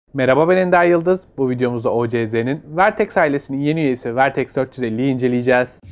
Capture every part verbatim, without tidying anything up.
Merhaba, ben Ender Yıldız. Bu videomuzda O C Z'nin Vertex ailesinin yeni üyesi Vertex dört yüz elliyi inceleyeceğiz.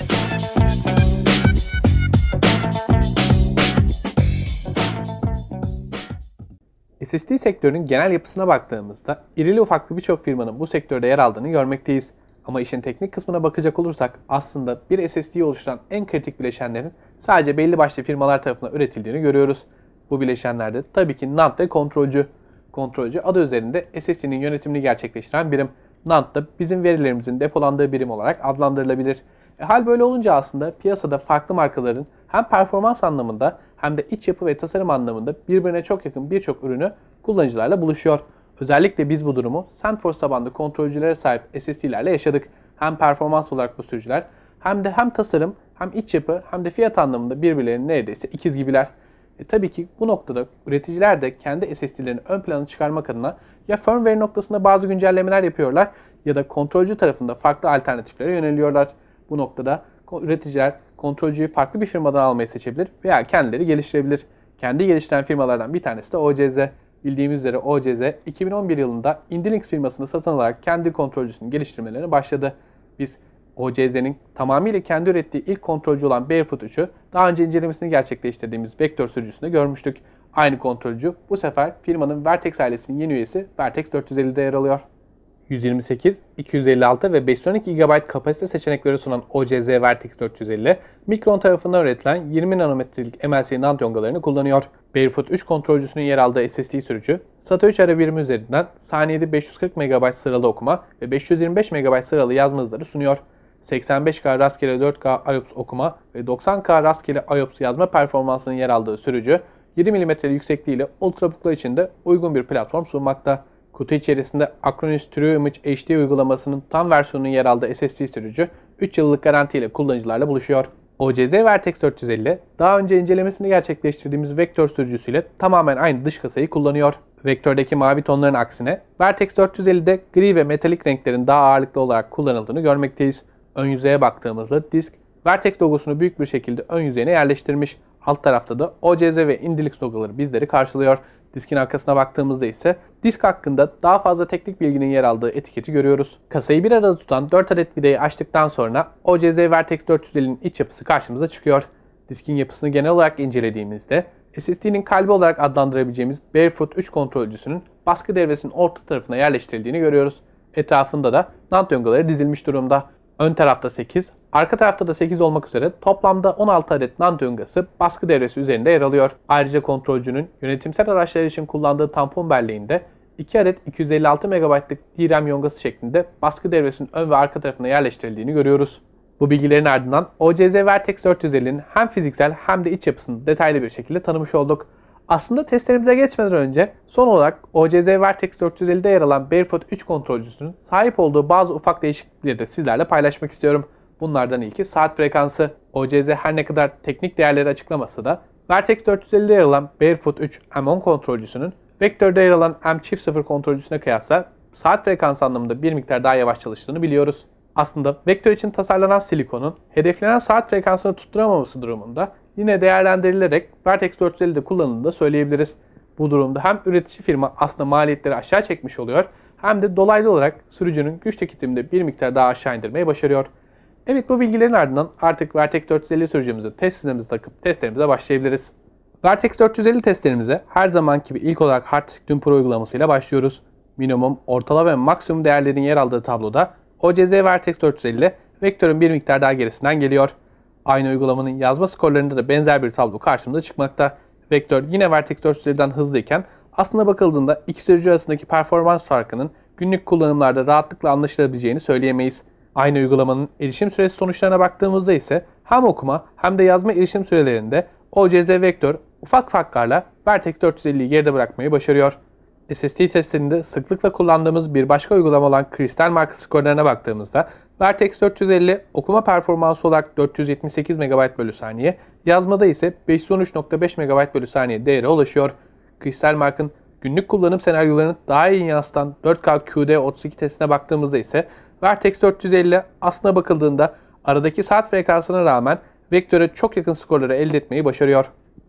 S S D sektörünün genel yapısına baktığımızda irili ufaklı birçok firmanın bu sektörde yer aldığını görmekteyiz. Ama işin teknik kısmına bakacak olursak aslında bir S S D'yi oluşturan en kritik bileşenlerin sadece belli başlı firmalar tarafından üretildiğini görüyoruz. Bu bileşenlerde tabii ki NAND ve kontrolcü. Kontrolcü adı üzerinde S S D'nin yönetimini gerçekleştiren birim. NAND da bizim verilerimizin depolandığı birim olarak adlandırılabilir. E, hal böyle olunca aslında piyasada farklı markaların hem performans anlamında hem de iç yapı ve tasarım anlamında birbirine çok yakın birçok ürünü kullanıcılarla buluşuyor. Özellikle biz bu durumu SandForce tabanlı kontrolcülere sahip S S D'lerle yaşadık. Hem performans olarak bu sürücüler hem de hem tasarım hem iç yapı hem de fiyat anlamında birbirlerinin neredeyse ikiz gibiler. E tabii ki bu noktada üreticiler de kendi S S D'lerini ön plana çıkarmak adına ya firmware noktasında bazı güncellemeler yapıyorlar ya da kontrolcü tarafında farklı alternatiflere yöneliyorlar. Bu noktada üreticiler kontrolcüyü farklı bir firmadan almayı seçebilir veya kendileri geliştirebilir. Kendi geliştiren firmalardan bir tanesi de O C Z. Bildiğimiz üzere O C Z iki bin on bir yılında Indilinx firmasını satın alarak kendi kontrolcüsünün geliştirmelerine başladı. Biz O C Z'nin tamamıyla kendi ürettiği ilk kontrolcü olan Barefoot üçü daha önce incelemesini gerçekleştirdiğimiz Vector sürücüsünde görmüştük. Aynı kontrolcü bu sefer firmanın Vertex ailesinin yeni üyesi Vertex dört yüz ellide yer alıyor. yüz yirmi sekiz, iki yüz elli altı ve beş yüz on iki gigabayt kapasite seçenekleri sunan O C Z Vertex dört yüz elli, Micron tarafından üretilen yirmi nanometrelik M L C NAND yongalarını kullanıyor. Barefoot üç kontrolcüsünün yer aldığı S S D sürücü, SATA üç ara birimi üzerinden saniyede beş yüz kırk megabayt sıralı okuma ve beş yüz yirmi beş megabayt sıralı yazma hızları sunuyor. seksen beş K rastgele dört K I O P S okuma ve doksan K rastgele I O P S yazma performansının yer aldığı sürücü, yedi milimetre yüksekliğiyle ultrabooklar için de uygun bir platform sunmakta. Kutu içerisinde Acronis True Image H D uygulamasının tam versiyonunun yer aldığı S S D sürücü üç yıllık garantiyle kullanıcılarla buluşuyor. O C Z Vertex dört yüz elli, daha önce incelemesini gerçekleştirdiğimiz Vector sürücüsüyle tamamen aynı dış kasayı kullanıyor. Vector'daki mavi tonların aksine Vertex dört yüz ellide gri ve metalik renklerin daha ağırlıklı olarak kullanıldığını görmekteyiz. Ön yüzeye baktığımızda disk, Vertex logosunu büyük bir şekilde ön yüzeyine yerleştirmiş. Alt tarafta da O C Z ve Indilinx logoları bizleri karşılıyor. Diskin arkasına baktığımızda ise disk hakkında daha fazla teknik bilginin yer aldığı etiketi görüyoruz. Kasayı bir arada tutan dört adet vidayı açtıktan sonra O C Z Vertex dört yüz ellinin iç yapısı karşımıza çıkıyor. Diskin yapısını genel olarak incelediğimizde S S D'nin kalbi olarak adlandırabileceğimiz Barefoot üç kontrolcüsünün baskı devresinin orta tarafına yerleştirildiğini görüyoruz. Etrafında da NAND yongaları dizilmiş durumda. Ön tarafta sekiz, arka tarafta da sekiz olmak üzere toplamda on altı adet NAND yongası baskı devresi üzerinde yer alıyor. Ayrıca kontrolcünün yönetimsel araçlar için kullandığı tampon belleğinde iki adet iki yüz elli altı megabaytlık D RAM yongası şeklinde baskı devresinin ön ve arka tarafına yerleştirildiğini görüyoruz. Bu bilgilerin ardından O C Z Vertex dört yüz ellinin hem fiziksel hem de iç yapısını detaylı bir şekilde tanımış olduk. Aslında testlerimize geçmeden önce son olarak O C Z Vertex dört yüz ellide yer alan Barefoot üç kontrolcüsünün sahip olduğu bazı ufak değişiklikleri de sizlerle paylaşmak istiyorum. Bunlardan ilki saat frekansı. O C Z her ne kadar teknik değerleri açıklamasa da Vertex dört yüz ellide yer alan Barefoot üç M on kontrolcüsünün Vector'da yer alan M çift sıfır kontrolcüsüne kıyasla saat frekansı anlamında bir miktar daha yavaş çalıştığını biliyoruz. Aslında Vector için tasarlanan silikonun hedeflenen saat frekansını tutturamaması durumunda yine değerlendirilerek Vertex dört yüz ellide kullanıldığını da söyleyebiliriz. Bu durumda hem üretici firma aslında maliyetleri aşağı çekmiş oluyor hem de dolaylı olarak sürücünün güç tüketiminde bir miktar daha aşağı indirmeyi başarıyor. Evet, bu bilgilerin ardından artık Vertex dört yüz elli sürücümüzü test sistemimize takıp testlerimize başlayabiliriz. Vertex dört yüz elli testlerimize her zamanki gibi ilk olarak HardTune Pro uygulamasıyla başlıyoruz. Minimum, ortalama ve maksimum değerlerin yer aldığı tabloda O C Z Vertex dört yüz elli Vector'un bir miktar daha gerisinden geliyor. Aynı uygulamanın yazma skorlarında da benzer bir tablo karşımıza çıkmakta. Vector yine Vertex dört yüz elliden hızlıyken aslında bakıldığında iki sürücü arasındaki performans farkının günlük kullanımlarda rahatlıkla anlaşılabileceğini söyleyemeyiz. Aynı uygulamanın erişim süresi sonuçlarına baktığımızda ise hem okuma hem de yazma erişim sürelerinde O C Z Vector ufak farklarla Vertex dört yüz elliyi geride bırakmayı başarıyor. S S D testlerinde sıklıkla kullandığımız bir başka uygulama olan Crystal marka skorlarına baktığımızda Vertex dört yüz elli okuma performansı olarak dört yüz yetmiş sekiz megabayt bölü saniye, yazmada ise beş yüz on üç nokta beş megabayt bölü saniye değere ulaşıyor. Crystal markın günlük kullanım senaryolarını daha iyi yansıtan dört K Q D otuz iki testine baktığımızda ise Vertex dört yüz elli aslına bakıldığında aradaki saat frekansına rağmen Vector'a çok yakın skorları elde etmeyi başarıyor.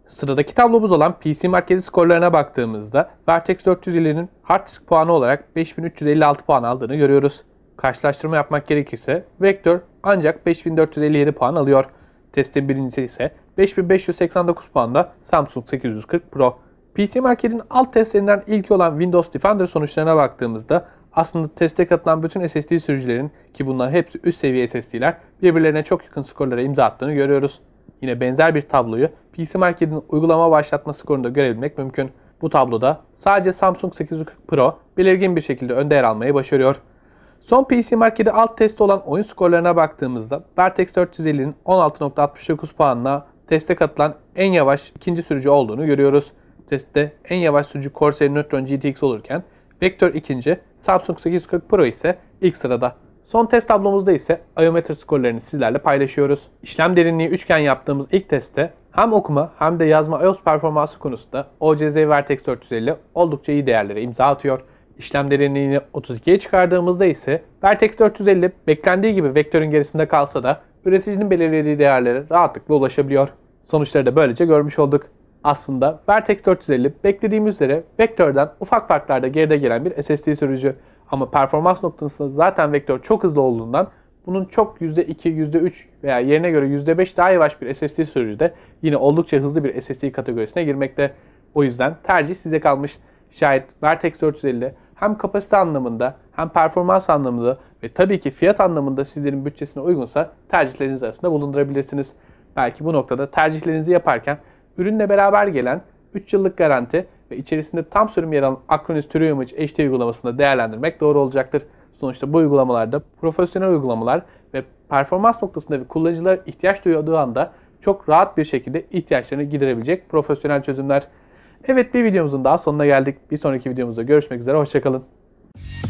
Sıradaki tablomuz olan P C Market'in skorlarına baktığımızda Vertex dört yüz elli'nin hard disk puanı olarak beş bin üç yüz elli altı puan aldığını görüyoruz. Karşılaştırma yapmak gerekirse Vector ancak beş bin dört yüz elli yedi puan alıyor. Testin birincisi ise beş bin beş yüz seksen dokuz puanda Samsung sekiz yüz kırk Pro. P C Market'in alt testlerinden ilki olan Windows Defender sonuçlarına baktığımızda aslında teste katılan bütün S S D sürücülerin, ki bunlar hepsi üst seviye S S D'ler, birbirlerine çok yakın skorlara imza attığını görüyoruz. Yine benzer bir tabloyu P C Market'in uygulama başlatma skorunda görebilmek mümkün. Bu tabloda sadece Samsung sekiz yüz kırk Pro belirgin bir şekilde önde yer almayı başarıyor. Son P C Market'e alt testi olan oyun skorlarına baktığımızda Vertex dört yüz elli'nin on altı nokta altmış dokuz puanla teste katılan en yavaş ikinci sürücü olduğunu görüyoruz. Testte en yavaş sürücü Corsair Neutron G T X olurken Vector ikinci, Samsung sekiz yüz kırk Pro ise ilk sırada. Son test tablomuzda ise Iometer skorlarını sizlerle paylaşıyoruz. İşlem derinliği üçgen yaptığımız ilk testte hem okuma hem de yazma I O S performansı konusunda O C Z Vertex dört yüz elli oldukça iyi değerlere imza atıyor. İşlem derinliğini otuz ikiye çıkardığımızda ise Vertex dört yüz elli beklendiği gibi Vector'un gerisinde kalsa da üreticinin belirlediği değerlere rahatlıkla ulaşabiliyor. Sonuçları da böylece görmüş olduk. Aslında Vertex dört yüz elli beklediğimiz üzere Vector'dan ufak farklarda geride gelen bir S S D sürücü. Ama performans noktasında zaten Vector çok hızlı olduğundan bunun çok yüzde iki, yüzde üç veya yerine göre yüzde beş daha yavaş bir S S D sürücü de yine oldukça hızlı bir S S D kategorisine girmekte. O yüzden tercih size kalmış. Şayet Vertex dört yüz elli hem kapasite anlamında hem performans anlamında ve tabii ki fiyat anlamında sizlerin bütçesine uygunsa tercihleriniz arasında bulundurabilirsiniz. Belki bu noktada tercihlerinizi yaparken ürünle beraber gelen üç yıllık garanti ve içerisinde tam sürüm yer alan Acronis True Image H D uygulamasını değerlendirmek doğru olacaktır. Sonuçta bu uygulamalarda profesyonel uygulamalar ve performans noktasında ve kullanıcılar ihtiyaç duyduğu anda çok rahat bir şekilde ihtiyaçlarını giderebilecek profesyonel çözümler. Evet, bir videomuzun daha sonuna geldik. Bir sonraki videomuzda görüşmek üzere, hoşça kalın.